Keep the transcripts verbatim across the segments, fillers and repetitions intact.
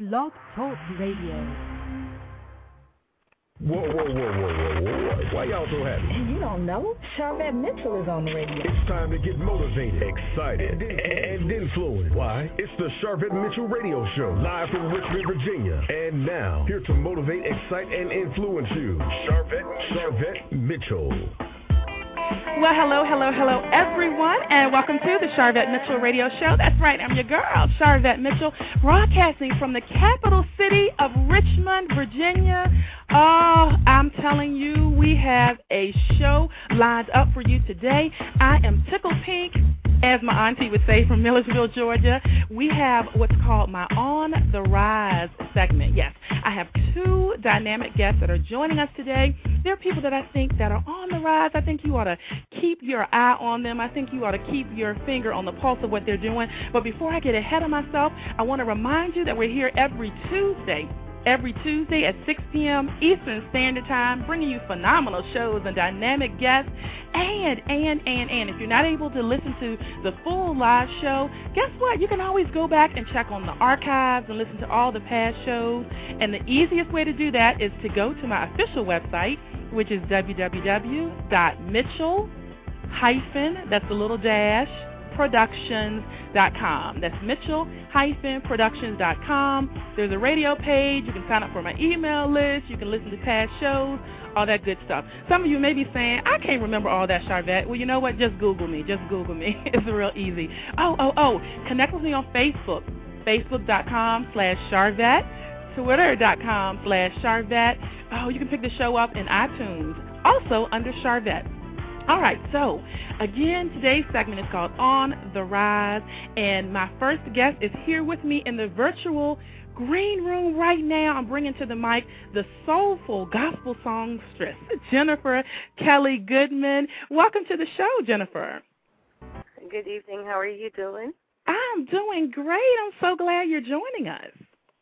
Blog Talk Radio. Whoa, whoa, whoa, whoa, whoa, whoa. Why y'all so happy? You don't know? Charvette Mitchell is on the radio. It's time to get motivated, excited, and influenced. Why? It's the Charvette Mitchell Radio Show, live from Richmond, Virginia. And now, here to motivate, excite, and influence you, Charvette, Charvette Mitchell. Well, hello, hello, hello, everyone, and welcome to the Charvette Mitchell Radio Show. That's right, I'm your girl, Charvette Mitchell, broadcasting from the capital city of Richmond, Virginia. Oh, I'm telling you, we have a show lined up for you today. I am tickled pink, as my auntie would say, from Millersville, Georgia. We have what's called my On the Rise segment. Yes, I have two dynamic guests that are joining us today. They're people that I think that are on the rise. I think you ought to keep your eye on them. I think you ought to keep your finger on the pulse of what they're doing. But before I get ahead of myself, I want to remind you that we're here every Tuesday. Every Tuesday at six p.m. Eastern Standard Time, bringing you phenomenal shows and dynamic guests. And, and, and, and, if you're not able to listen to the full live show, guess what? You can always go back and check on the archives and listen to all the past shows. And the easiest way to do that is to go to my official website, which is w w w dot mitchell hyphen, that's a little dash, productions dot com. That's mitchell hyphen productions dot com. There's a radio page. You can sign up for my email list. You can listen to past shows, all that good stuff. Some of you may be saying, I can't remember all that, Charvette. Well, you know what? Just Google me. Just Google me. It's real easy. Oh, oh, oh. Connect with me on Facebook. Facebook dot com slash Charvette. Twitter dot com slash Charvette. Oh, you can pick the show up in iTunes. Also under Charvette. All right, so again, today's segment is called On the Rise, and my first guest is here with me in the virtual green room right now. I'm bringing to the mic the soulful gospel songstress, Jennifer Kelly Goodman. Welcome to the show, Jennifer. Good evening. How are you doing? I'm doing great. I'm so glad you're joining us.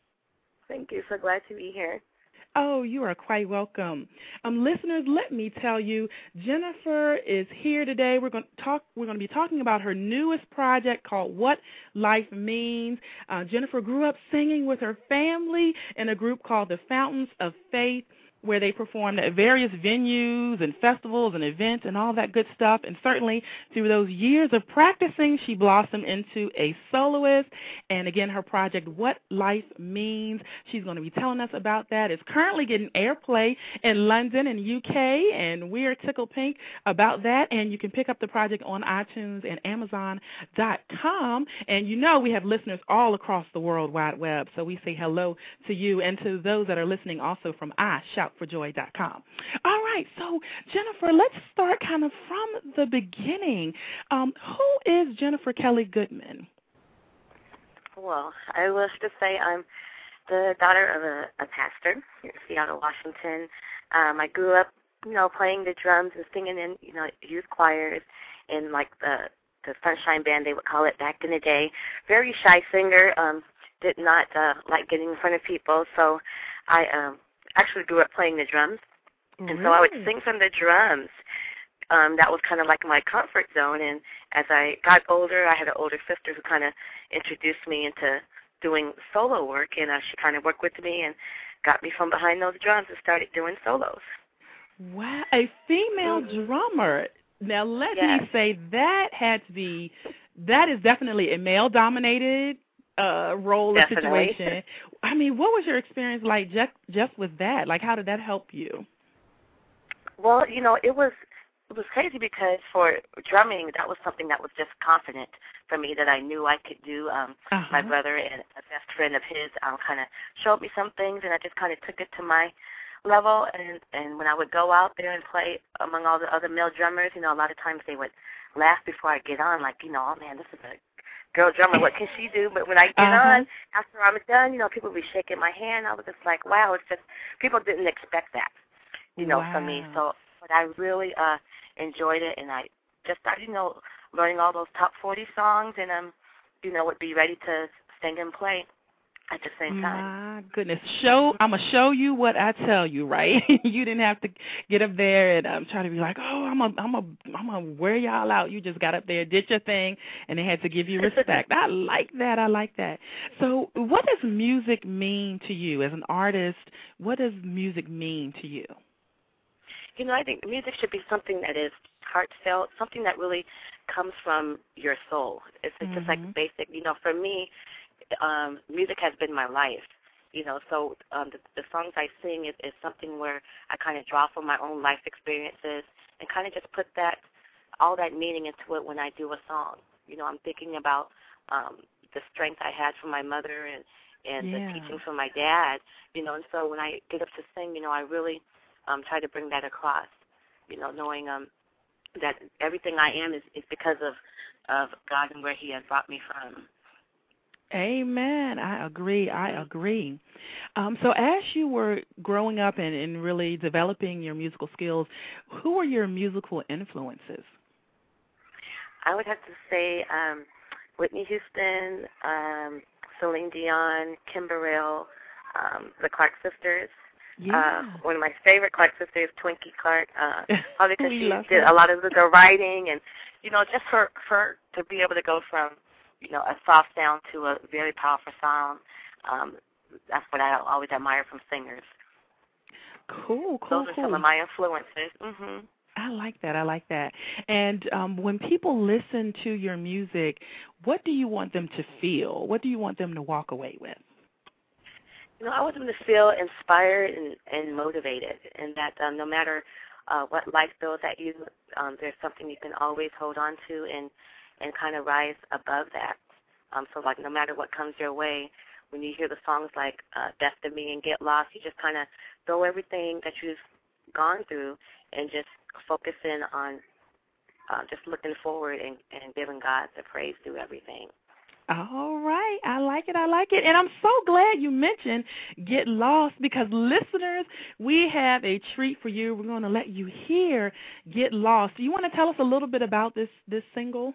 Thank you. So glad to be here. Oh, you are quite welcome. Um, listeners, let me tell you, Jennifer is here today. We're going to talk. We're going to be talking about her newest project called What Life Means. Uh, Jennifer grew up singing with her family in a group called the Fountains of Faith, where they performed at various venues and festivals and events and all that good stuff. And certainly through those years of practicing, she blossomed into a soloist. And again, her project, What Life Means, she's going to be telling us about that. It's currently getting airplay in London and U K, and we're tickled pink about that. And you can pick up the project on iTunes and Amazon dot com. And you know we have listeners all across the World Wide Web, so we say hello to you and to those that are listening also from I Shout for joy dot com. All right, so Jennifer, let's start kind of from the beginning. Um, who is Jennifer Kelly Goodman? Well, I wish to say I'm the daughter of a, a pastor in Seattle, Washington. Um, I grew up, you know, playing the drums and singing in, you know, youth choirs in like the the Sunshine Band, they would call it back in the day. Very shy singer. Um, did not uh, like getting in front of people, so I um. actually grew up playing the drums, and really? so I would sing from the drums. Um, that was kind of like my comfort zone, and as I got older, I had an older sister who kind of introduced me into doing solo work, and uh, she kind of worked with me and got me from behind those drums and started doing solos. Wow, a female mm-hmm. drummer. Now, let yes. me say that had to be, that is definitely a male-dominated Uh, role or situation. I mean, what was your experience like just just with that? Like, how did that help you? Well, you know, it was it was crazy because for drumming, that was something that was just confident for me that I knew I could do. Um, uh-huh. My brother and a best friend of his um, kind of showed me some things, and I just kind of took it to my level. And, and when I would go out there and play among all the other male drummers, you know, a lot of times they would laugh before I get on, like, you know, oh, man, this is a girl drummer, what can she do? But when I get uh-huh. on, after I'm done, you know, people will be shaking my hand. I was just like, wow, it's just, people didn't expect that, you know, wow. from me. So, but I really uh, enjoyed it, and I just started, you know, learning all those top forty songs, and, um, you know, would be ready to sing and play at the same time. My goodness. Show, I'm going to show you what I tell you, right? You didn't have to get up there and um, try to be like, oh, I'm going I'm to I'm gonna wear y'all out. You just got up there, did your thing, and they had to give you respect. I like that. I like that. So what does music mean to you as an artist? What does music mean to you? You know, I think music should be something that is heartfelt, something that really comes from your soul. It's mm-hmm. just like basic, you know, for me, um, music has been my life, you know, so um, the, the songs I sing is, is something where I kind of draw from my own life experiences and kind of just put that, all that meaning into it when I do a song. You know, I'm thinking about um, the strength I had from my mother and, and yeah. the teaching from my dad, you know, and so when I get up to sing, you know, I really um, try to bring that across, you know, knowing um, that everything I am is, is because of, of God and where he has brought me from. Amen. I agree. I agree. Um, so as you were growing up and, and really developing your musical skills, who were your musical influences? I would have to say um, Whitney Houston, um, Celine Dion, Kim Burrell, um, the Clark sisters. Yeah. Uh, one of my favorite Clark sisters, Twinkie Clark, uh, probably because she did her. a lot of the, the writing and, you know, just for, for to be able to go from, you know, a soft sound to a very powerful sound. Um, that's what I always admire from singers. Cool, cool, Those are cool. some of my influences. Mm-hmm. I like that. I like that. And um, when people listen to your music, what do you want them to feel? What do you want them to walk away with? You know, I want them to feel inspired and, and motivated, and that um, no matter uh, what life throws at you, um, there's something you can always hold on to and, and kind of rise above that. Um, so, like, no matter what comes your way, when you hear the songs like uh, Death to Me and Get Lost, you just kind of throw everything that you've gone through and just focus in on uh, just looking forward and, and giving God the praise through everything. All right. I like it. I like it. And I'm so glad you mentioned Get Lost because, listeners, we have a treat for you. We're going to let you hear Get Lost. Do you want to tell us a little bit about this, this single?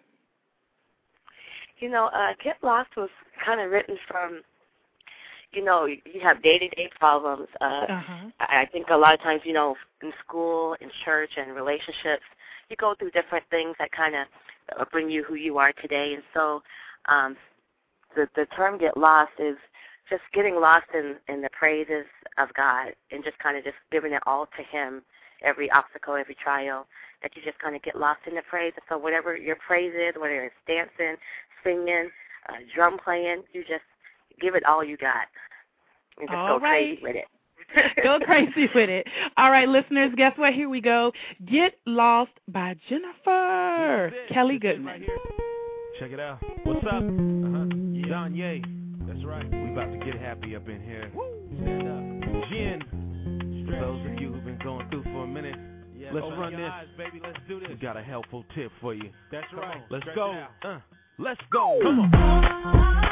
You know, uh, Get Lost was kind of written from, you know, you have day-to-day problems. Uh, uh-huh. I think a lot of times, you know, in school, in church, and relationships, you go through different things that kind of bring you who you are today. And so um, the, the term Get Lost is just getting lost in, in the praises of God and just kind of just giving it all to him, every obstacle, every trial, that you just kind of get lost in the praise. And so whatever your praise is, whether it's dancing, singing, uh, drum playing, you just give it all you got and just all go right. crazy with it. Go crazy with it. All right, listeners, guess what? Here we go. Get Lost by Jennifer Kelly Goodman. Right here. Check it out. What's up? Uh-huh. Yeah. Don Ye. That's right. We about to get happy up in here. Woo. Stand up. Jen. For those of you who've been going through for a minute, yes. Let's Open run this. Eyes, baby. Let's do this. We got a helpful tip for you. That's Come right. On. Let's Stretch go. Uh, let's go. Come on.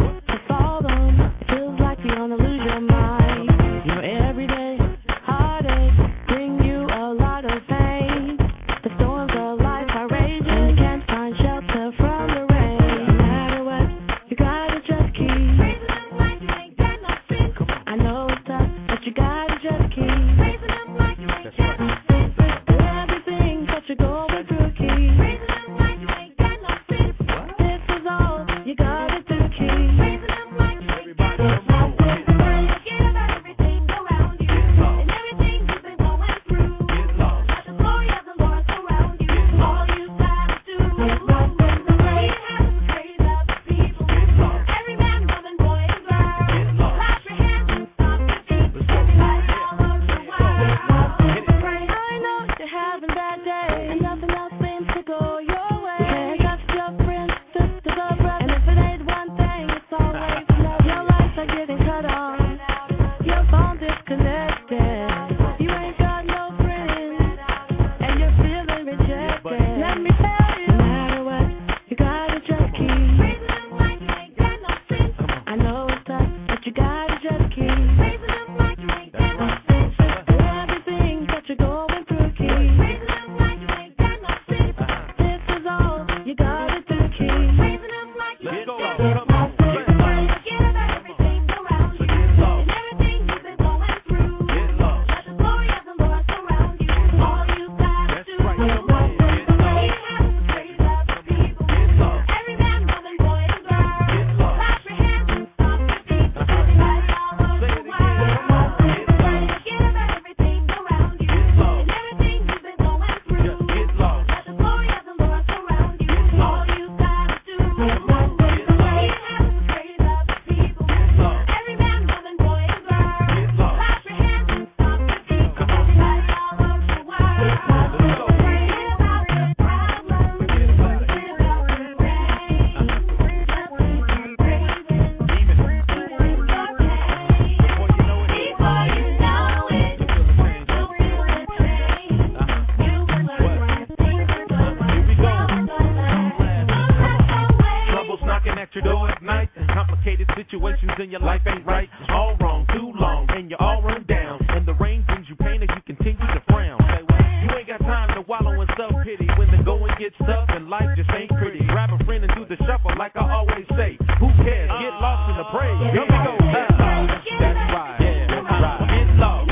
Heartache and your life ain't right. All wrong, too long, and you all run down. And the rain brings you pain as you continue to frown. Say, well, you ain't got time to wallow in self-pity when the going gets tough and life just ain't pretty. Grab a friend and do the shuffle like I always say. Who cares? Get lost in the praise. Here we go. That's right. That's right. Get lost.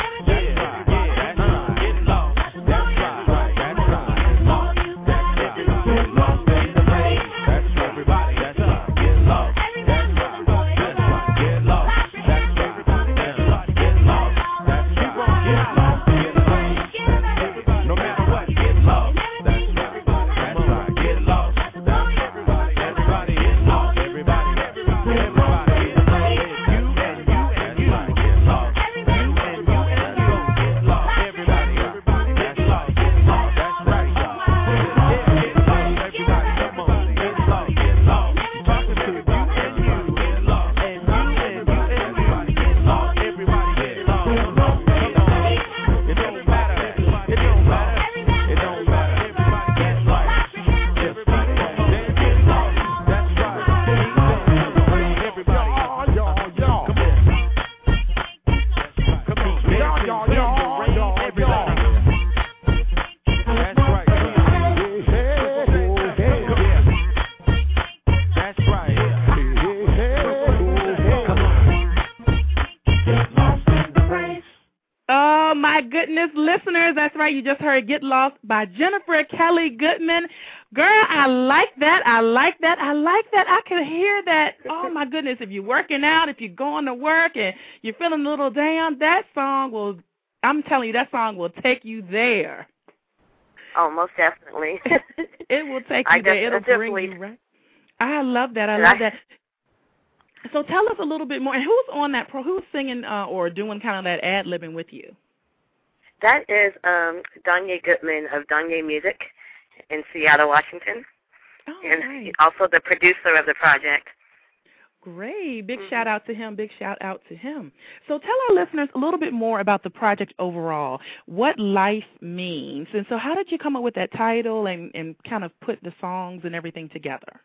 You just heard Get Lost by Jennifer Kelly Goodman. Girl, I like that. I like that. I like that. I can hear that. Oh, my goodness. If you're working out, if you're going to work and you're feeling a little down, that song will, I'm telling you, that song will take you there. Oh, most definitely. It will take you I there. def- It'll bring you right. I love that. I love I, that. So tell us a little bit more. And who's on that, pro? Who's singing uh, or doing kind of that ad-libbing with you? That is um, Donye Goodman of Donye Music in Seattle, Washington, oh, and nice. He's also the producer of the project. Great. Big mm-hmm. shout out to him. Big shout out to him. So tell our listeners a little bit more about the project overall, what life means. And so how did you come up with that title and, and kind of put the songs and everything together?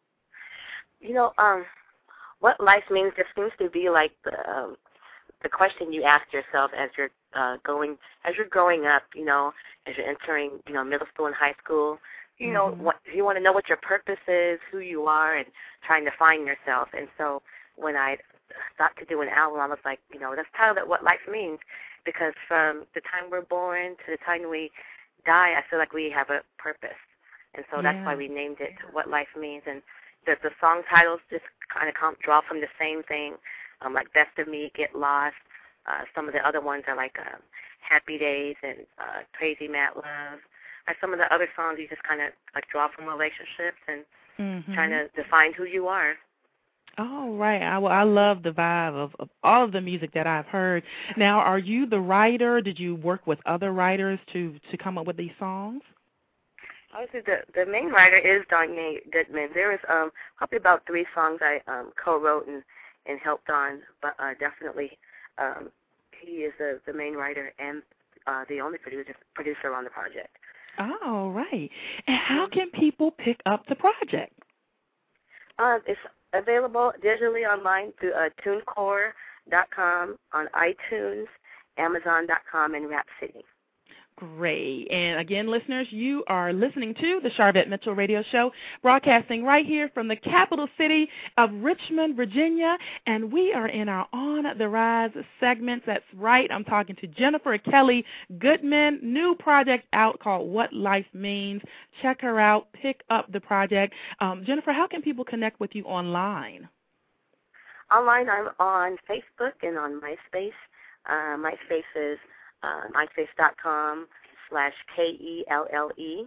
You know, um, what life means just seems to be like the um, the question you ask yourself as you're uh, going, as you're growing up, you know, as you're entering, you know, middle school and high school. You mm-hmm. know, what, you want to know what your purpose is, who you are, and trying to find yourself. And so when I thought to do an album, I was like, you know, let's title it What Life Means, because from the time we're born to the time we die, I feel like we have a purpose. And so yeah. that's why we named it What Life Means. And the, the song titles just kind of come, draw from the same thing. Um, like Best of Me, Get Lost. Uh, some of the other ones are like um, Happy Days and uh, Crazy Mad Love. Or some of the other songs you just kind of like draw from relationships and mm-hmm. trying to define who you are. Oh, right. I, I love the vibe of, of all of the music that I've heard. Now, are you the writer? Did you work with other writers to, to come up with these songs? Obviously, the, the main writer is Donye Goodman. There is um, probably about three songs I um, co-wrote and and helped on, but uh, definitely um, he is the, the main writer and uh, the only producer producer on the project. Oh, right. And how can people pick up the project? Uh, it's available digitally online through uh, TuneCore dot com, on iTunes, Amazon dot com, and Rhapsody. Great. And again, listeners, you are listening to the Sharvette Mitchell Radio Show, broadcasting right here from the capital city of Richmond, Virginia. And we are in our On the Rise segments. That's right. I'm talking to Jennifer Kelly Goodman, new project out called What Life Means. Check her out. Pick up the project. Um, Jennifer, how can people connect with you online? Online, I'm on Facebook and on MySpace. Uh, MySpace is Uh, MySpace.com slash K E L L E.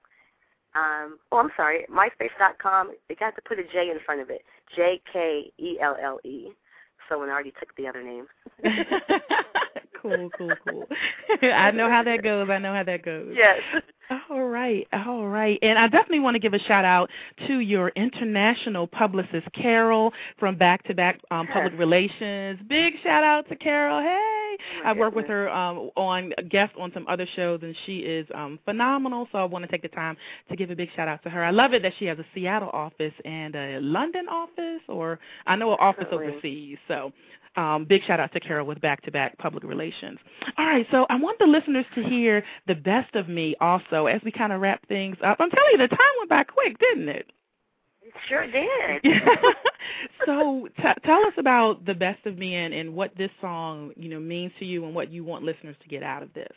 Um, oh, I'm sorry, MySpace dot com, you got to put a J in front of it, J K E L L E. Someone already took the other name. Cool, cool, cool. I know how that goes. I know how that goes. Yes. All right, all right. And I definitely want to give a shout-out to your international publicist, Carol, from Back to Back um, Public Relations. Big shout-out to Carol. Hey. Oh I work with her um, on guest on some other shows, and she is um, phenomenal. So I want to take the time to give a big shout out to her. I love it that she has a Seattle office and a London office, or I know an office Definitely. overseas. So um, big shout out to Carol with back-to-back public relations. All right, so I want the listeners to hear The Best of Me also as we kind of wrap things up. I'm telling you, the time went by quick, didn't it? It sure did. So t- tell us about The Best of Me and, and what this song, you know, means to you and what you want listeners to get out of this.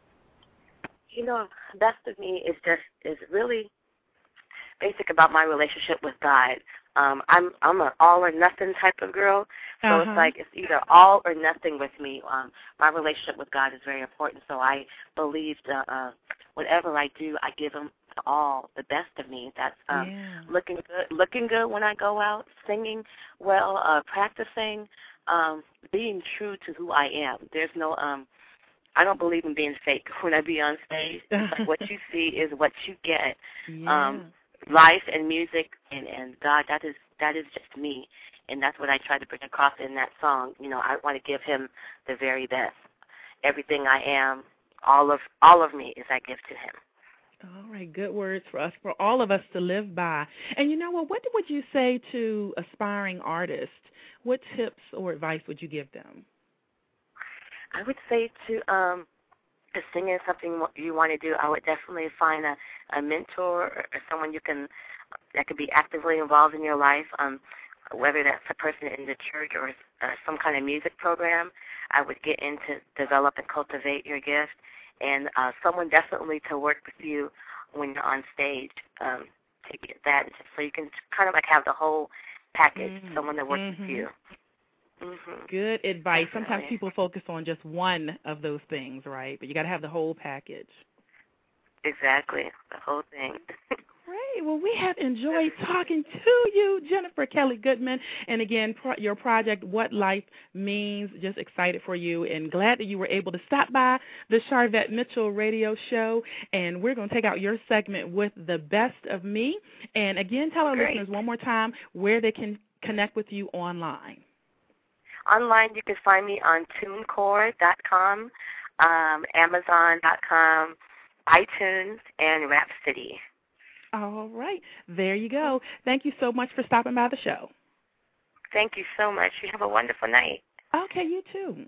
You know, Best of Me is just is really basic about my relationship with God. Um, I'm I'm an all or nothing type of girl, so uh-huh. it's like it's either all or nothing with me. Um, my relationship with God is very important, so I believe that uh, whatever I do, I give Him all, the best of me. That's um, yeah. looking good, looking good when I go out, singing well, uh, practicing, um, being true to who I am. There's no um. I don't believe in being fake when I be on stage. It's like what you see is what you get. Yeah. Um, life and music and, and God, that is that is just me, and that's what I try to bring across in that song. You know, I want to give Him the very best. Everything I am, all of all of me, is I give to Him. All right, good words for us, for all of us to live by. And you know what? What would you say to aspiring artists? What tips or advice would you give them? I would say to um, if singing is something you want to do, I would definitely find a, a mentor or someone you can that could be actively involved in your life, um, whether that's a person in the church or uh, some kind of music program. I would get in to develop and cultivate your gift, and uh, someone definitely to work with you when you're on stage um, to get that, so you can kind of like have the whole package, mm-hmm. someone that works mm-hmm. with you. Mm-hmm. Good advice. Definitely. Sometimes people focus on just one of those things, right? But you got to have the whole package. Exactly, the whole thing. Great. Well, we have enjoyed talking to you, Jennifer Kelly Goodman. And again, pro- your project, What Life Means, just excited for you and glad that you were able to stop by the Sharvette Mitchell radio show. And we're going to take out your segment with The Best of Me. And again, tell our Great. listeners one more time where they can connect with you online. Online, you can find me on TuneCore dot com, um, Amazon dot com, iTunes, and Rhapsody. All right. There you go. Thank you so much for stopping by the show. Thank you so much. You have a wonderful night. Okay, you too.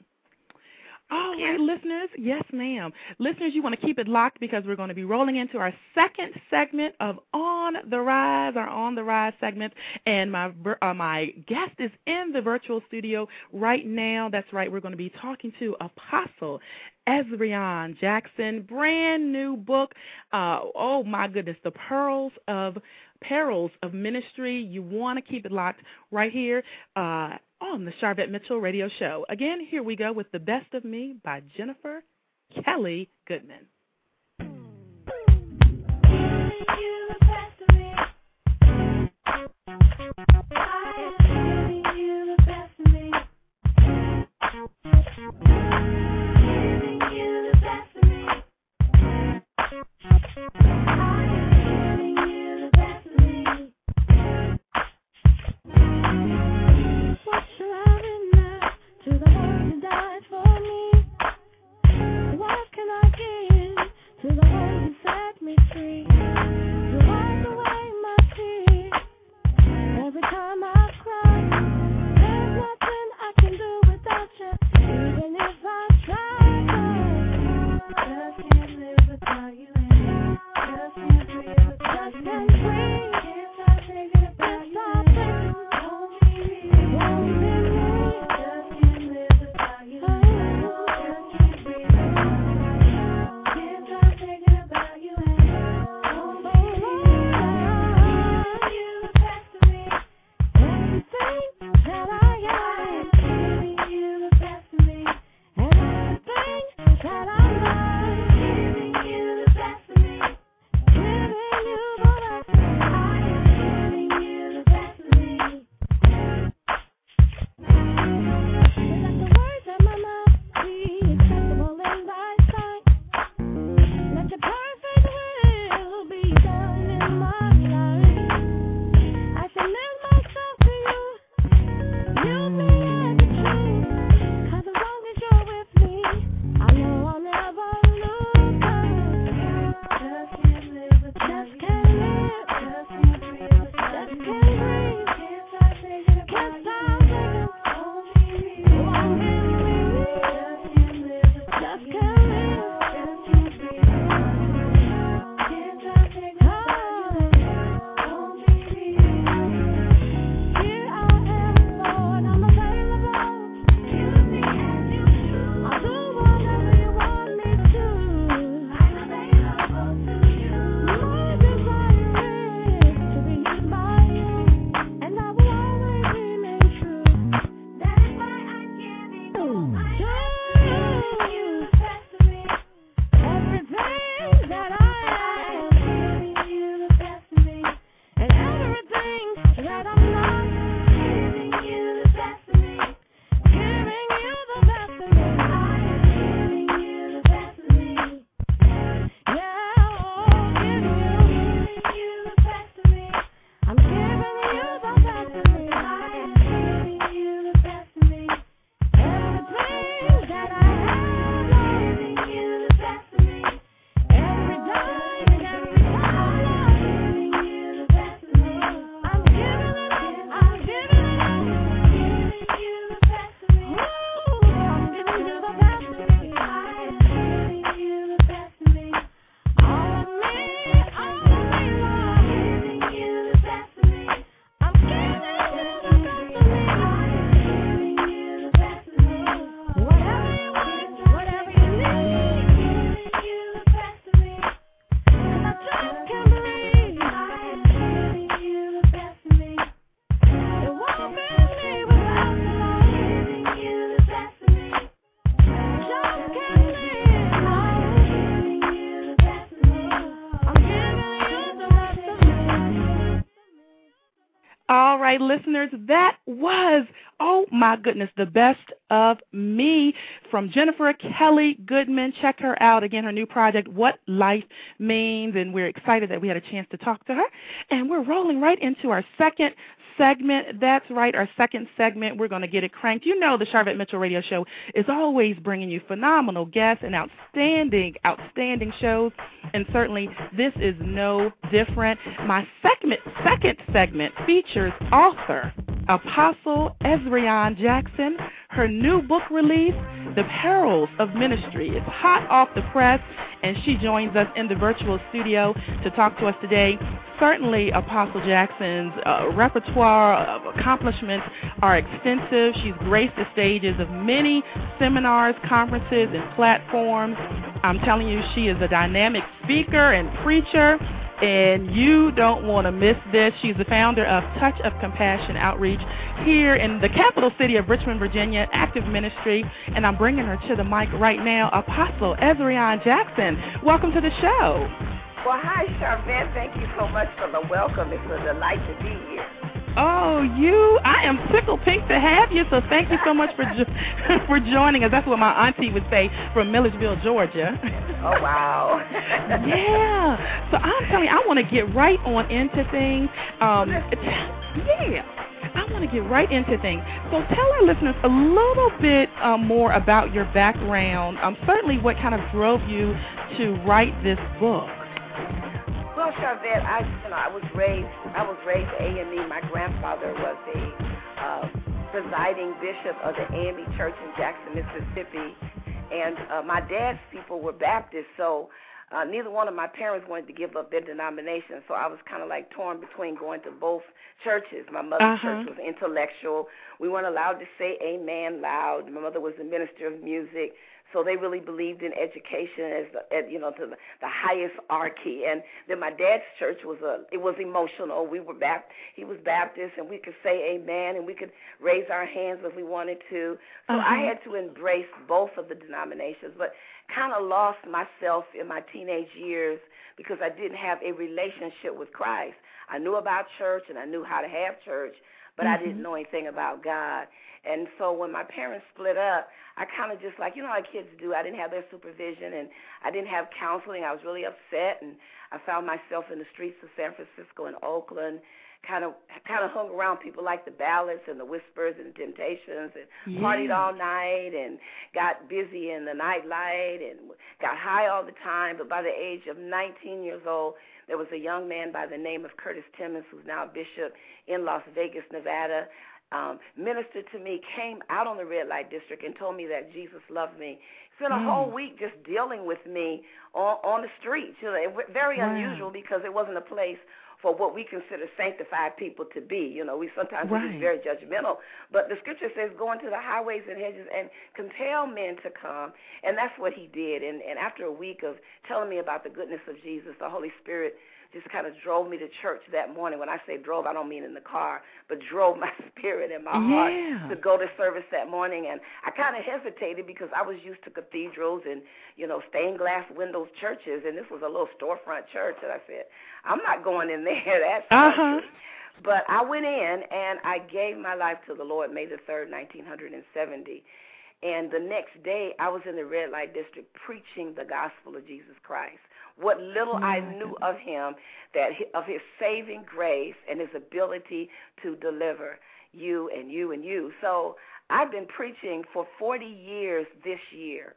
All you. right, listeners. Yes, ma'am. Listeners, you want to keep it locked because we're going to be rolling into our second segment of On the Rise, our On the Rise segment. And my uh, my guest is in the virtual studio right now. That's right. We're going to be talking to Apostle Ezrian Jackson, brand new book. Uh, oh, my goodness, The Pearls of Perils of Ministry. You want to keep it locked right here uh, on the Sharvette Mitchell radio show. Again, here we go with The Best of Me by Jennifer Kelly Goodman. Just can't live without you in my life. All right, listeners, that was, oh my goodness, the best of me from Jennifer Kelly Goodman. Check her out. Again, her new project, What Life Means, and we're excited that we had a chance to talk to her. And we're rolling right into our second segment. That's right, our second segment. We're going to get it cranked. You know the Sharvette Mitchell Radio Show is always bringing you phenomenal guests and outstanding, outstanding shows, and certainly this is no different. My segment, second segment features author Apostle Ezrian Jackson. Her new book release, The Perils of Ministry, is hot off the press, and she joins us in the virtual studio to talk to us today. Certainly, Apostle Jackson's uh, repertoire of accomplishments are extensive. She's graced the stages of many seminars, conferences, and platforms. I'm telling you, she is a dynamic speaker and preacher, and you don't want to miss this. She's the founder of Touch of Compassion Outreach here in the capital city of Richmond, Virginia, active ministry, and I'm bringing her to the mic right now. Apostle Ezrian Jackson, welcome to the show. Well, hi, Sharvette. Thank you so much for the welcome. It's a delight to be here. Oh, you, I am tickled pink to have you, so thank you so much for jo- for joining us. That's what my auntie would say from Milledgeville, Georgia. Oh, wow. Yeah. So I'm telling you, I want to get right on into things. Um, yeah. I want to get right into things. So tell our listeners a little bit um, more about your background, um, certainly what kind of drove you to write this book. Well, Sharvette, I, you know, I was raised, I was raised A M E. My grandfather was a uh, presiding bishop of the A M E Church in Jackson, Mississippi, and uh, my dad's people were Baptists, so uh, neither one of my parents wanted to give up their denomination, so I was kind of like torn between going to both churches. My mother's uh-huh. church was intellectual. We weren't allowed to say amen loud. My mother was a minister of music. So they really believed in education as, the, as you know, to the, the highest hierarchy. And then my dad's church was a, it was emotional. We were Baptist, he was Baptist, and we could say amen, and we could raise our hands if we wanted to. So uh-huh. I had to embrace both of the denominations, but kind of lost myself in my teenage years because I didn't have a relationship with Christ. I knew about church and I knew how to have church, but mm-hmm. I didn't know anything about God. And so when my parents split up, I kind of just like, you know how kids do, I didn't have their supervision and I didn't have counseling. I was really upset, and I found myself in the streets of San Francisco and Oakland, kind of kind of hung around people like the Ballads and the Whispers and the Temptations, and yeah. partied all night and got busy in the nightlight and got high all the time. But by the age of nineteen years old, there was a young man by the name of Curtis Timmons, who's now a bishop in Las Vegas, Nevada, um, ministered to me, came out on the red light district and told me that Jesus loved me. Spent a mm. whole week just dealing with me on, on the streets. You know, it, very wow. unusual because it wasn't a place for what we consider sanctified people to be. You know, we sometimes right. are very judgmental. But the scripture says, go into the highways and hedges and compel men to come. And that's what he did. And, and after a week of telling me about the goodness of Jesus, the Holy Spirit just kind of drove me to church that morning. When I say drove, I don't mean in the car, but drove my spirit and my yeah. heart to go to service that morning. And I kind of hesitated because I was used to cathedrals and, you know, stained glass windows churches, and this was a little storefront church. And I said, I'm not going in there. That's uh-huh. But I went in, and I gave my life to the Lord May the third, nineteen seventy. And the next day, I was in the red light district preaching the gospel of Jesus Christ. What little I knew of him, that of his saving grace and his ability to deliver you and you and you. So I've been preaching for forty years this year.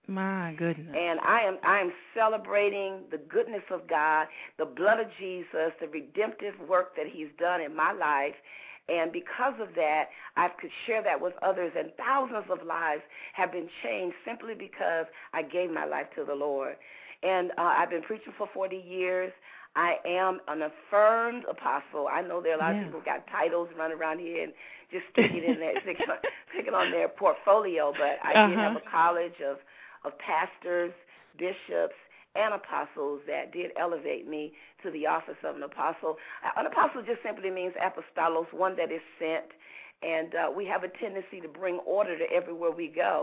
My goodness. And I am I am celebrating the goodness of God, the blood of Jesus, the redemptive work that he's done in my life. And because of that, I could share that with others, and thousands of lives have been changed simply because I gave my life to the Lord. And uh, I've been preaching for forty years. I am an affirmed apostle. I know there are a lot yeah. of people who got titles running around here and just sticking in there, sticking, on, sticking on their portfolio, but I uh-huh. did have a college of, of pastors, bishops, and apostles that did elevate me to the office of an apostle. An apostle just simply means apostolos, one that is sent, and uh, we have a tendency to bring order to everywhere we go.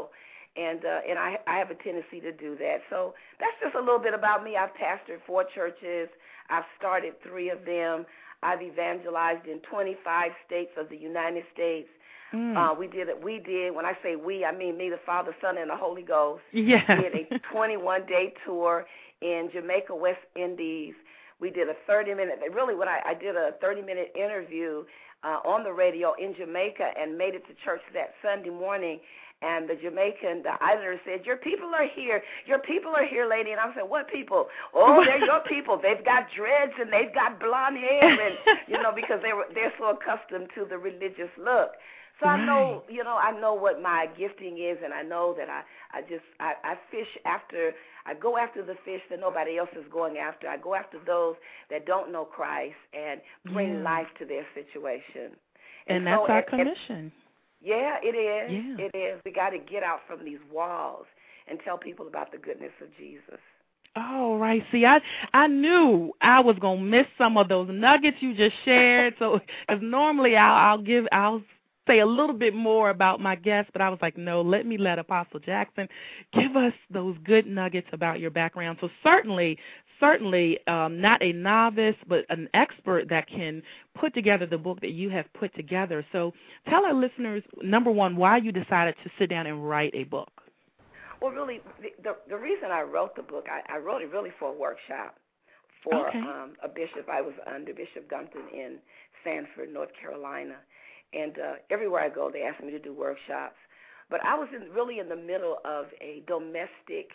And uh, and I I have a tendency to do that. So that's just a little bit about me. I've pastored four churches. I've started three of them. I've evangelized in twenty-five states of the United States. Mm. Uh, we did it. We did. When I say we, I mean me, the Father, Son, and the Holy Ghost. Yeah. We did a twenty-one day tour in Jamaica, West Indies. We did a thirty minute. Really, when I, I did a thirty minute interview uh, on the radio in Jamaica and made it to church that Sunday morning. And the Jamaican, the islander said, your people are here. Your people are here, lady. And I said, what people? Oh, they're your people. They've got dreads and they've got blonde hair. And, you know, because they were, they're so accustomed to the religious look. So I know, you know, I know what my gifting is, and I know that I, I just, I, I fish after, I go after the fish that nobody else is going after. I go after those that don't know Christ and bring yeah. life to their situation. And, and that's so, our and, commission. And, Yeah, it is. Yeah. It is. We got to get out from these walls and tell people about the goodness of Jesus. Oh, right. See, I I knew I was gonna miss some of those nuggets you just shared. So, because normally I'll, I'll give I'll say a little bit more about my guest, but I was like, no, let me let Apostle Jackson give us those good nuggets about your background. So certainly. Certainly um, not a novice, but an expert that can put together the book that you have put together. So tell our listeners, number one, why you decided to sit down and write a book. Well, really, the the, the reason I wrote the book, I, I wrote it really for a workshop for okay. um, a bishop. I was under Bishop Gumpton in Sanford, North Carolina. And uh, everywhere I go, they ask me to do workshops. But I was in, really in the middle of a domestic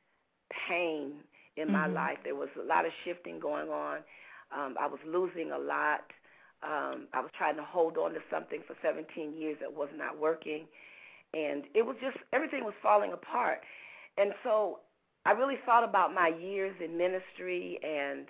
pain in my mm-hmm. life. There was a lot of shifting going on. Um, I was losing a lot. Um, I was trying to hold on to something for seventeen years that was not working. And it was just, everything was falling apart. And so I really thought about my years in ministry and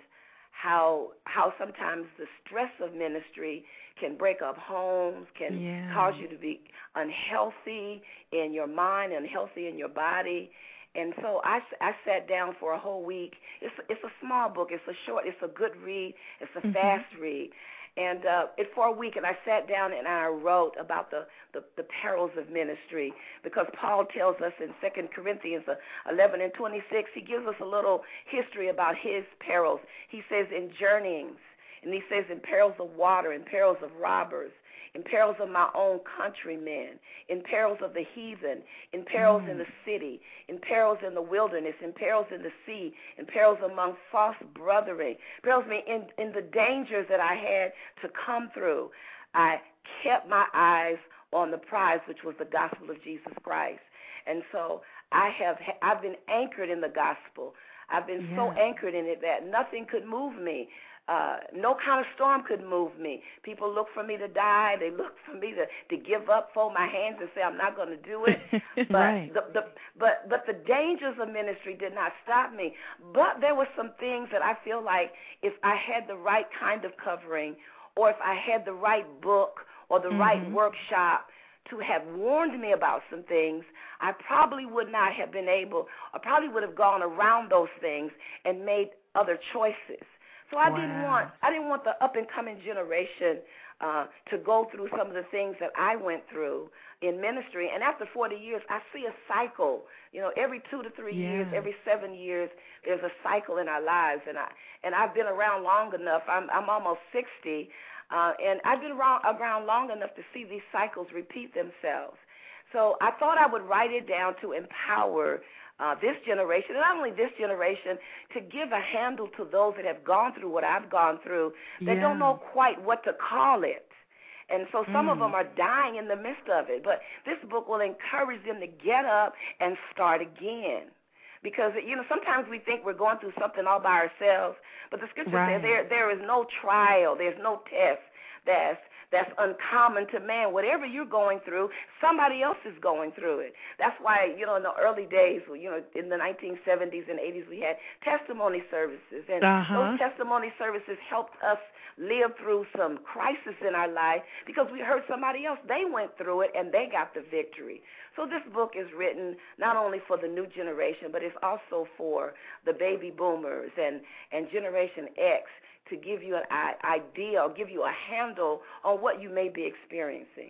how how sometimes the stress of ministry can break up homes, can yeah. cause you to be unhealthy in your mind, unhealthy in your body. And so I, I sat down for a whole week. It's it's a small book. It's a short. It's a good read. It's a mm-hmm. fast read. And uh, it for a week, and I sat down and I wrote about the, the, the perils of ministry, because Paul tells us in Second Corinthians eleven and twenty-six, he gives us a little history about his perils. He says in journeyings, and he says in perils of water, in perils of robbers, in perils of my own countrymen, in perils of the heathen, in perils mm. in the city, in perils in the wilderness, in perils in the sea, in perils among false brethren, perils me in, in the dangers that I had to come through. I kept my eyes on the prize, which was the gospel of Jesus Christ. And so I have I've been anchored in the gospel. I've been yeah. so anchored in it that nothing could move me. Uh, no kind of storm could move me. People look for me to die. They look for me to, to give up, fold my hands, and say I'm not going to do it. But right. the, the but but the dangers of ministry did not stop me. But there were some things that I feel like if I had the right kind of covering, or if I had the right book or the mm-hmm. right workshop to have warned me about some things, I probably would not have been able, or probably would have gone around those things and made other choices. So I wow. didn't want I didn't want the up and coming generation uh, to go through some of the things that I went through in ministry. And after forty years, I see a cycle. You know, every two to three yeah. years, every seven years, there's a cycle in our lives. And I and I've been around long enough. I'm I'm almost sixty, uh, and I've been around, around long enough to see these cycles repeat themselves. So I thought I would write it down to empower Uh, this generation, and not only this generation, to give a handle to those that have gone through what I've gone through, that yeah. don't know quite what to call it. And so some mm. of them are dying in the midst of it. But this book will encourage them to get up and start again. Because, you know, sometimes we think we're going through something all by ourselves, but the scripture right. says there there is no trial, there's no test that's That's uncommon to man. Whatever you're going through, somebody else is going through it. That's why, you know, in the early days, you know, in the nineteen seventies and eighties, we had testimony services. And uh-huh. those testimony services helped us live through some crisis in our life because we heard somebody else. They went through it, and they got the victory. So this book is written not only for the new generation, but it's also for the baby boomers and, and Generation X, to give you an idea or give you a handle on what you may be experiencing.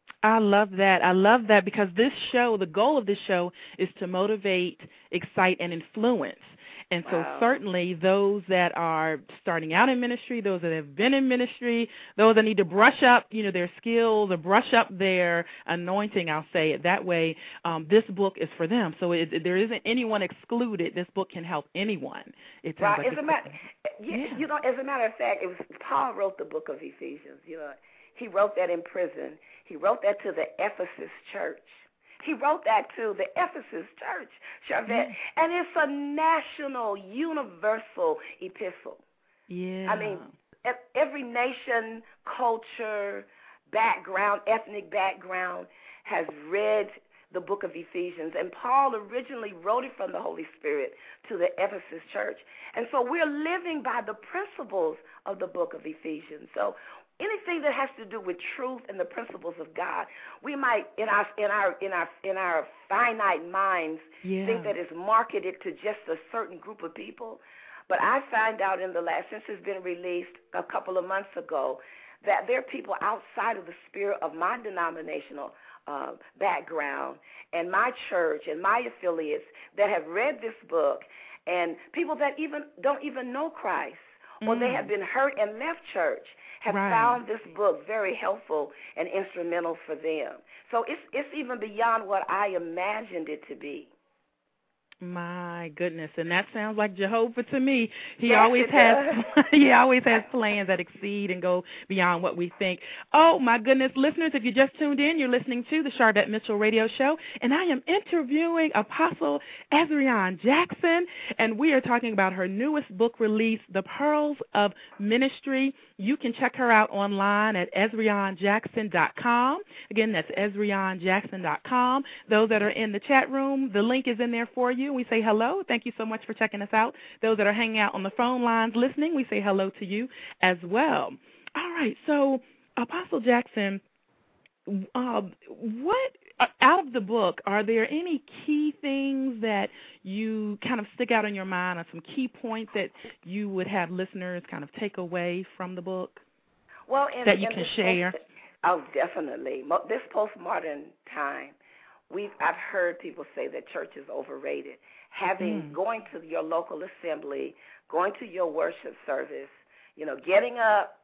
I love that. I love that because this show, the goal of this show is to motivate, excite, and influence. And so wow. certainly those that are starting out in ministry, those that have been in ministry, those that need to brush up, you know, their skills or brush up their anointing, I'll say it that way, um, this book is for them. So it, it, there isn't anyone excluded. This book can help anyone. It sounds right. like as a matter, yeah. You know, as a matter of fact, it was Paul wrote the book of Ephesians. You know, he wrote that in prison. He wrote that to the Ephesus church. He wrote that to the Ephesus church, Charvette, mm. and it's a national, universal epistle. Yeah. I mean, every nation, culture, background, ethnic background has read the book of Ephesians, and Paul originally wrote it from the Holy Spirit to the Ephesus church. And so we're living by the principles of the book of Ephesians. So anything that has to do with truth and the principles of God, we might in our in our in our in our finite minds yeah. think that it's marketed to just a certain group of people. But I find out in the last, since it's been released a couple of months ago, that there are people outside of the sphere of my denominational uh, background and my church and my affiliates that have read this book, and people that even don't even know Christ, or mm. they have been hurt and left church, have right. found this book very helpful and instrumental for them. So it's it's even beyond what I imagined it to be. My goodness, and that sounds like Jehovah to me. He yes, always has does. he always has plans that exceed and go beyond what we think. Oh my goodness, listeners, if you just tuned in, you're listening to the Charvette Mitchell Radio Show, and I am interviewing Apostle Ezrian Jackson, and we are talking about her newest book release, The Pearls of Ministry. You can check her out online at ezrian jackson dot com. Again, that's ezrian jackson dot com. Those that are in the chat room, the link is in there for you. We say hello. Thank you so much for checking us out. Those that are hanging out on the phone lines listening, we say hello to you as well. All right. So, Apostle Jackson, uh, what out of the book, are there any key things that you kind of stick out in your mind, or some key points that you would have listeners kind of take away from the book well, in, that you in can share? Post, oh, definitely. This postmodern time, We've I've heard people say that church is overrated. Having mm. going to your local assembly, going to your worship service, you know, getting up,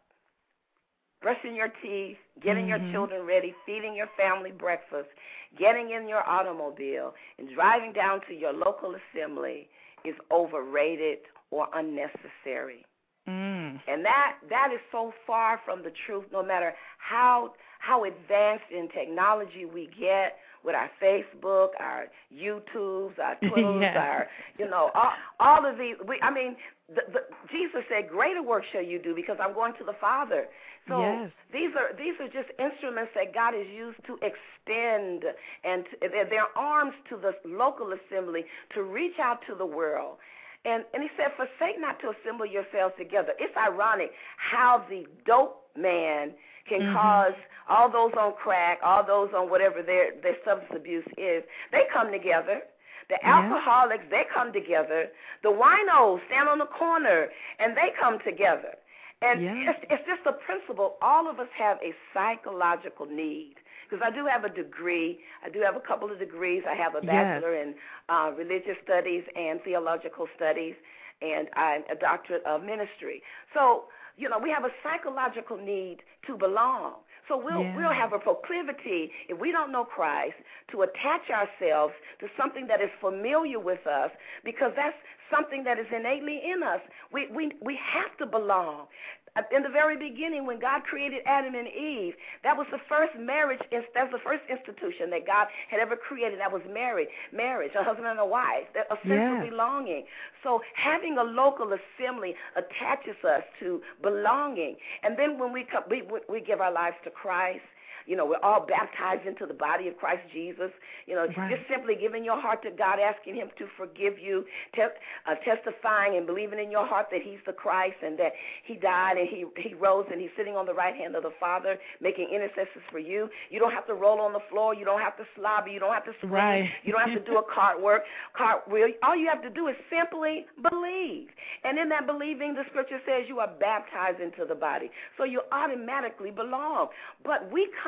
brushing your teeth, getting mm-hmm. your children ready, feeding your family breakfast, getting in your automobile, and driving down to your local assembly is overrated or unnecessary. Mm. And that that is so far from the truth, no matter how how advanced in technology we get with our Facebook, our YouTubes, our Twitters, yeah. our, you know, all, all of these. We, I mean, the, the, Jesus said, greater work shall you do because I'm going to the Father. So yes. these are these are just instruments that God has used to extend, and to, they're, they're arms to the local assembly to reach out to the world. And, and he said, forsake not to assemble yourselves together. It's ironic how the dope man can mm-hmm. cause all those on crack, all those on whatever their, their substance abuse is. They come together. The yeah. alcoholics, they come together. The winos stand on the corner, and they come together. And yeah. it's, it's just a principle. All of us have a psychological need. Because I do have a degree. I do have a couple of degrees. I have a bachelor yes. in uh, religious studies and theological studies, and I'm a doctorate of ministry. So, you know, we have a psychological need to belong. So we'll yeah. we'll have a proclivity, if we don't know Christ, to attach ourselves to something that is familiar with us, because that's something that is innately in us. We we we have to belong. In the very beginning, when God created Adam and Eve, that was the first marriage, that was the first institution that God had ever created. That was marriage, marriage, a husband and a wife, a sense yeah. of belonging. So having a local assembly attaches us to belonging. And then when we come, we, we give our lives to Christ, you know, we're all baptized into the body of Christ Jesus. You know, right. just simply giving your heart to God, asking him to forgive you, te- uh, testifying and believing in your heart that he's the Christ and that he died and he he rose and he's sitting on the right hand of the Father making intercessions for you. You don't have to roll on the floor. You don't have to slobber. You don't have to scream. Right. You don't have to do a cartwork, cartwheel. All you have to do is simply believe. And in that believing, the scripture says you are baptized into the body. So you automatically belong. But we come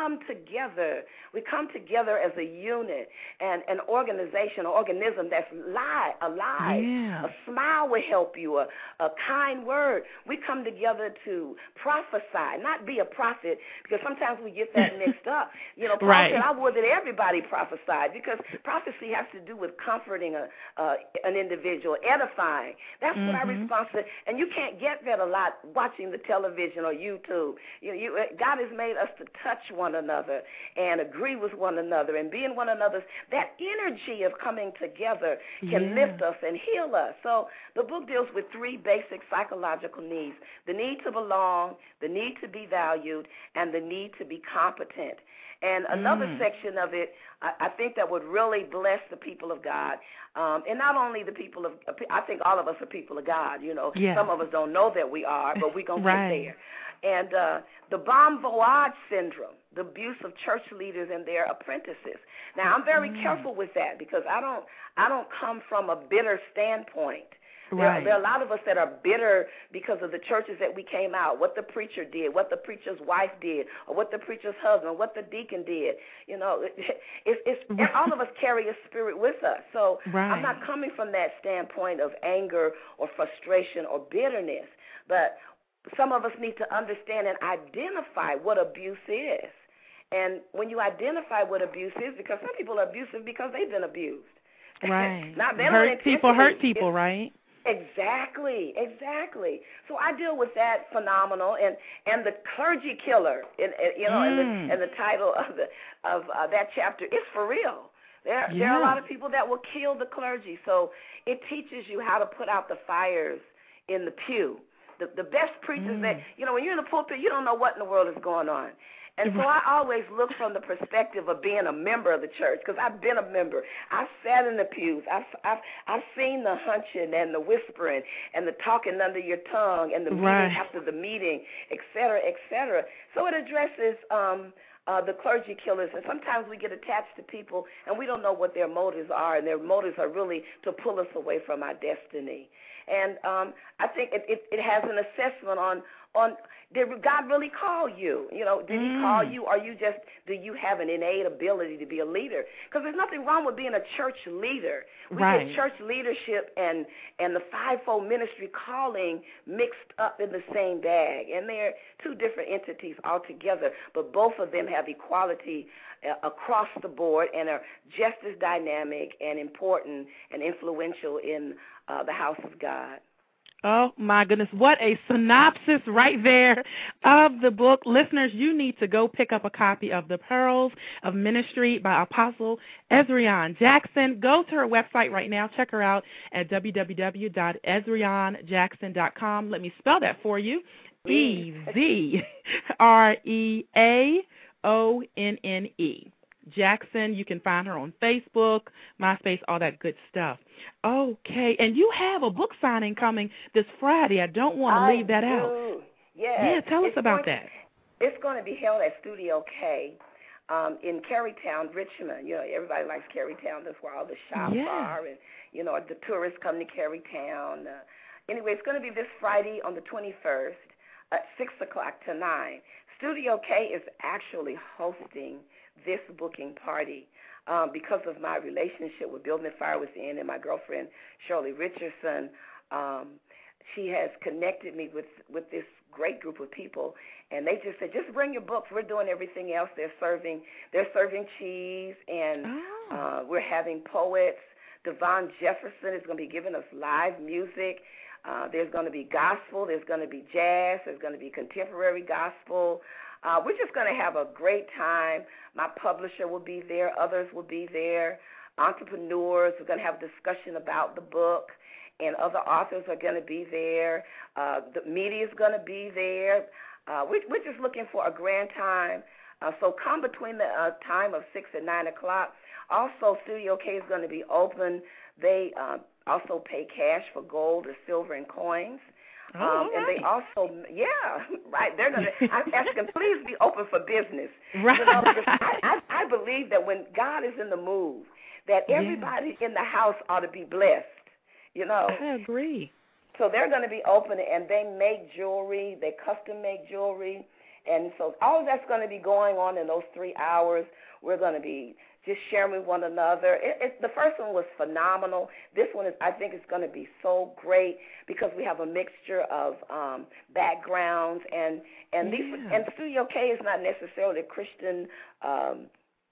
come together. We come together as a unit and an organization, an organism that's alive. alive. Yeah. A smile will help you, a, a kind word. We come together to prophesy, not be a prophet, because sometimes we get that mixed up. You know, Paul right. said, I would that everybody prophesied, because prophecy has to do with comforting a, uh, an individual, edifying. That's mm-hmm. what our response is. And you can't get that a lot watching the television or YouTube. You, you, God has made us to touch one another and agree with one another and be in one another's. That energy of coming together can yeah. lift us and heal us. So the book deals with three basic psychological needs: the need to belong, the need to be valued, and the need to be competent. And another mm. section of it, I, I think that would really bless the people of God. Um, and not only the people of, I think all of us are people of God, you know. Yeah. Some of us don't know that we are, but we're going right. to get there. And uh, the bon voyage syndrome, the abuse of church leaders and their apprentices. Now, I'm very mm. careful with that, because I don't, I don't come from a bitter standpoint. Right. There, there are a lot of us that are bitter because of the churches that we came out, what the preacher did, what the preacher's wife did, or what the preacher's husband, what the deacon did. You know, it, it's, it's all of us carry a spirit with us. So right. I'm not coming from that standpoint of anger or frustration or bitterness. But some of us need to understand and identify what abuse is. And when you identify what abuse is, because some people are abusive because they've been abused. Right. Not, they hurt people hurt people, it's, right? Exactly, exactly. So I deal with that phenomenal, and, and the clergy killer, in, in, you know, mm. and, the, and the title of the of uh, that chapter is for real. There, yeah. there are a lot of people that will kill the clergy. So it teaches you how to put out the fires in the pew. The, the best preachers mm. that, you know, when you're in the pulpit, you don't know what in the world is going on. And so I always look from the perspective of being a member of the church, because I've been a member. I've sat in the pews. I've, I've, I've seen the hunching and the whispering and the talking under your tongue and the right. meeting after the meeting, et cetera, et cetera. So it addresses um, uh, the clergy killers. And sometimes we get attached to people, and we don't know what their motives are, and their motives are really to pull us away from our destiny. And um, I think it, it, it has an assessment on, on did God really call you? You know, did mm. he call you, or you just, do you have an innate ability to be a leader? Because there's nothing wrong with being a church leader. We right. get church leadership and, and the fivefold ministry calling mixed up in the same bag. And they're two different entities altogether, but both of them have equality uh, across the board and are just as dynamic and important and influential in uh, the house of God. Oh, my goodness. What a synopsis right there of the book. Listeners, you need to go pick up a copy of The Pearls of Ministry by Apostle Ezrian Jackson. Go to her website right now. Check her out at w w w dot ezrian jackson dot com. Let me spell that for you. E Z R E A O N N E. Jackson. You can find her on Facebook, MySpace, all that good stuff. Okay, and you have a book signing coming this Friday. I don't want to leave that do. out. Yes. Yeah, tell us it's about going, that. It's going to be held at Studio K um, in Carytown, Richmond. You know, everybody likes Carytown. That's where all the shops yeah. are, and you know, the tourists come to Carytown. Uh, anyway, it's going to be this Friday on the twenty-first at six o'clock to nine. Studio K is actually hosting this booking party um, because of my relationship with Building the Fire Within and my girlfriend, Shirley Richardson. Um, she has connected me with, with this great group of people, and they just said, just bring your books. We're doing everything else. They're serving they're serving cheese, and oh. uh, we're having poets. Devon Jefferson is going to be giving us live music. Uh, there's going to be gospel. There's going to be jazz. There's going to be contemporary gospel. Uh, we're just going to have a great time. My publisher will be there. Others will be there. Entrepreneurs. We're going to have a discussion about the book, and other authors are going to be there. Uh, the media is going to be there. Uh, we're, we're just looking for a grand time. Uh, so come between the uh, time of six and nine o'clock. Also, Studio K is going to be open. They uh, also pay cash for gold or silver and coins. Um, oh, and they also, yeah, right. They're gonna. I'm asking, please be open for business. Right. You know, I, I, I believe that when God is in the move, that everybody yeah. in the house ought to be blessed. You know. I agree. So they're going to be open, and they make jewelry. They custom make jewelry, And so all of that's going to be going on in those three hours. We're going to be just sharing with one another. It, it, the first one was phenomenal. This one is, I think, it's going to be so great because we have a mixture of um, backgrounds, and and yeah. these and Studio K is not necessarily a Christian um,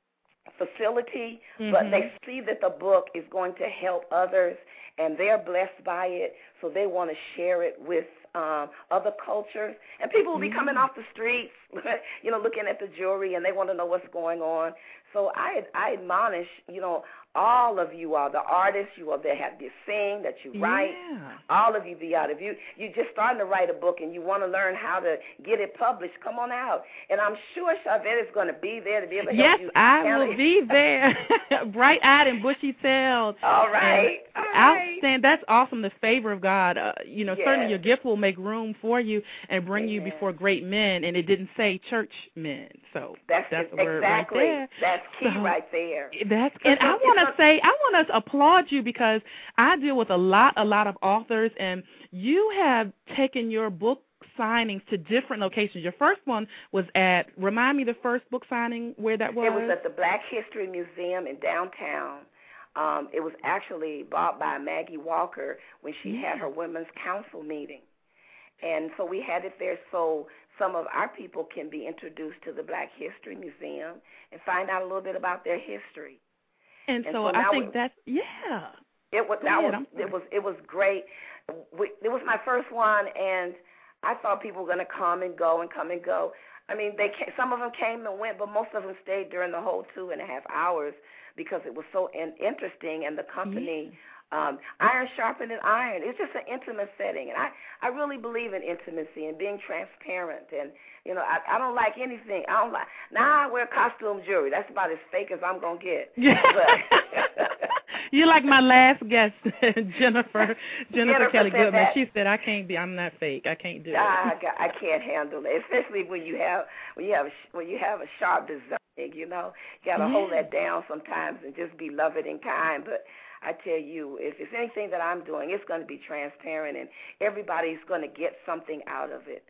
facility, mm-hmm. but they see that the book is going to help others, and they're blessed by it, so they want to share it with um, other cultures. And people will be coming off the streets, you know, looking at the jewelry, and they want to know what's going on. So I I admonish, you know, all of you all, the artists, you all that have you sing, that you write, yeah. all of you be out. If you you just starting to write a book and you want to learn how to get it published, come on out. And I'm sure Sharvette is going to be there to be able to yes, help you. Yes, I will be there, bright-eyed and bushy-tailed. All right. All right. Outstanding. That's awesome, the favor of God. Uh, you know, yes. certainly your gift will make room for you and bring Amen. you before great men, and it didn't say church men. So that's, that's exactly. the word right there. That's key so, right there. That's and I want to say I want to applaud you because I deal with a lot, a lot of authors, and you have taken your book signings to different locations. Your first one was at, remind me the first book signing where that was? It was at the Black History Museum in downtown. Um, it was actually bought by Maggie Walker when she yeah. had her women's council meeting. And so we had it there so some of our people can be introduced to the Black History Museum and find out a little bit about their history. And, and so, so I think we, that's yeah. It was that was it was it was great. We, it was my first one, and I thought people were going to come and go and come and go. I mean, they came, some of them came and went, but most of them stayed during the whole two and a half hours because it was so in, interesting, and the company. Yeah. Um, iron sharpening iron. It's just an intimate setting, and I, I really believe in intimacy and being transparent. And you know, I, I don't like anything. I don't like. Now I wear costume jewelry. That's about as fake as I'm gonna get. You're like my last guest, Jennifer. Jennifer, Jennifer Kelly Goodman. That. She said, "I can't be. I'm not fake. I can't do it. I, I can't handle it, especially when you have when you have when you have a sharp design. You know, you gotta yeah. hold that down sometimes and just be loving and kind, but." I tell you, if it's anything that I'm doing, it's going to be transparent, and everybody's going to get something out of it.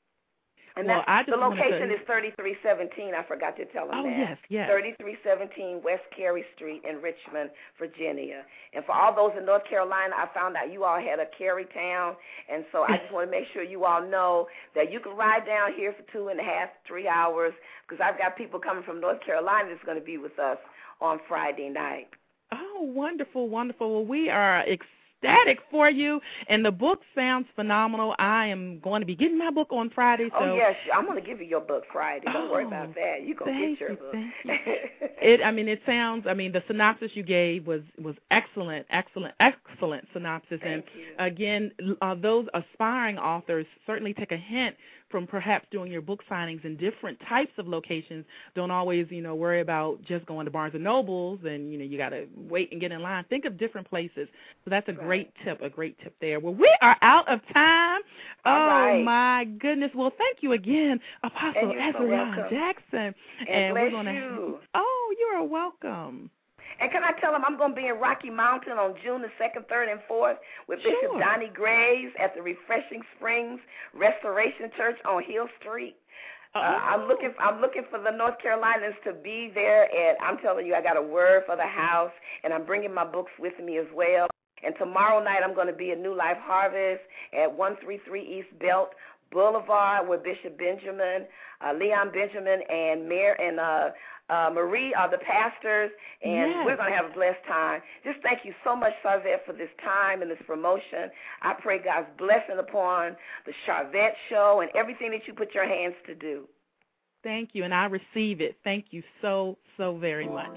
And well, that's, the location is thirty-three seventeen. I forgot to tell them oh, that. yes, yes. thirty-three seventeen West Carey Street in Richmond, Virginia. And for all those in North Carolina, I found out you all had a Carey town, and so I just want to make sure you all know that you can ride down here for two and a half, three hours, because I've got people coming from North Carolina that's going to be with us on Friday night. Oh, wonderful, wonderful. Well, we are ecstatic for you, and the book sounds phenomenal. I am going to be getting my book on Friday. So. Oh, yes, I'm going to give you your book Friday. Don't oh, worry about that. You're going to get your you, book. Thank you. it, I mean, it sounds, I mean, the synopsis you gave was, was excellent, excellent, excellent synopsis. Thank and, you. again, uh, those aspiring authors certainly take a hint from perhaps doing your book signings in different types of locations. Don't always, you know, worry about just going to Barnes and Nobles and, you know, you got to wait and get in line. Think of different places. So that's a right. great tip, a great tip there. Well, we are out of time. All oh, right. my goodness. Well, thank you again, Apostle Ezra so Jackson. And, and bless we're gonna, you. Oh, you are welcome. And can I tell them I'm going to be in Rocky Mountain on June the second, third, and fourth with sure. Bishop Donnie Graves at the Refreshing Springs Restoration Church on Hill Street. Uh, I'm looking. I'm looking for the North Carolinians to be there, and I'm telling you, I got a word for the house, and I'm bringing my books with me as well. And tomorrow night, I'm going to be at New Life Harvest at one thirty-three East Belt Boulevard with Bishop Benjamin, uh, Leon Benjamin, and Mayor and uh, uh, Marie are the pastors, and yes. we're going to have a blessed time. Just thank you so much, Sharvette, for this time and this promotion. I pray God's blessing upon the Sharvette Show and everything that you put your hands to do. Thank you, and I receive it. Thank you so, so very much.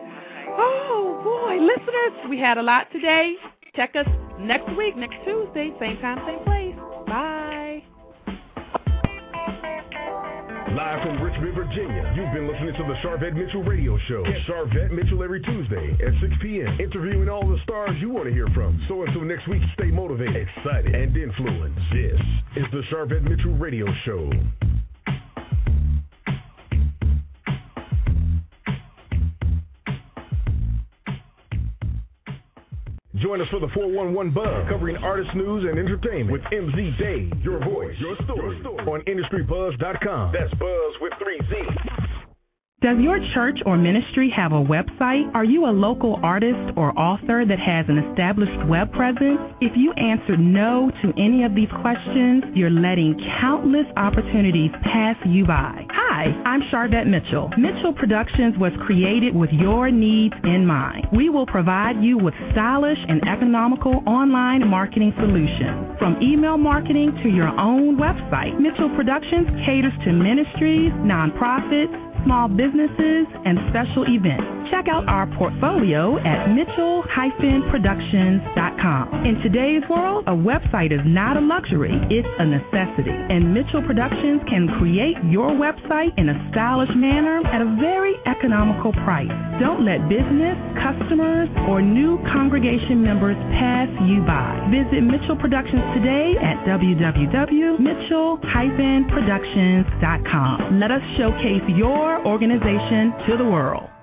Oh, boy, listeners, we had a lot today. Check us next week, next Tuesday, same time, same place. Bye. Live from Richmond, Virginia, you've been listening to the Sharvette Mitchell Radio Show. Get Sharvette Mitchell every Tuesday at six p.m., interviewing all the stars you want to hear from. So until next week, stay motivated, excited, and influenced. This is the Sharvette Mitchell Radio Show. Join us for the four one one Buzz, covering artist news and entertainment with M Z Dave. Your voice, your story. Your story. on industry buzz dot com. That's Buzz with three Z's. Does your church or ministry have a website? Are you a local artist or author that has an established web presence? If you answered no to any of these questions, you're letting countless opportunities pass you by. Hi, I'm Charvette Mitchell. Mitchell Productions was created with your needs in mind. We will provide you with stylish and economical online marketing solutions. From email marketing to your own website, Mitchell Productions caters to ministries, nonprofits, small businesses, and special events. Check out our portfolio at mitchell dash productions dot com. In today's world, a website is not a luxury, it's a necessity. And Mitchell Productions can create your website in a stylish manner at a very economical price. Don't let business, customers, or new congregation members pass you by. Visit Mitchell Productions today at w w w dot mitchell dash productions dot com. Let us showcase your organization to the world.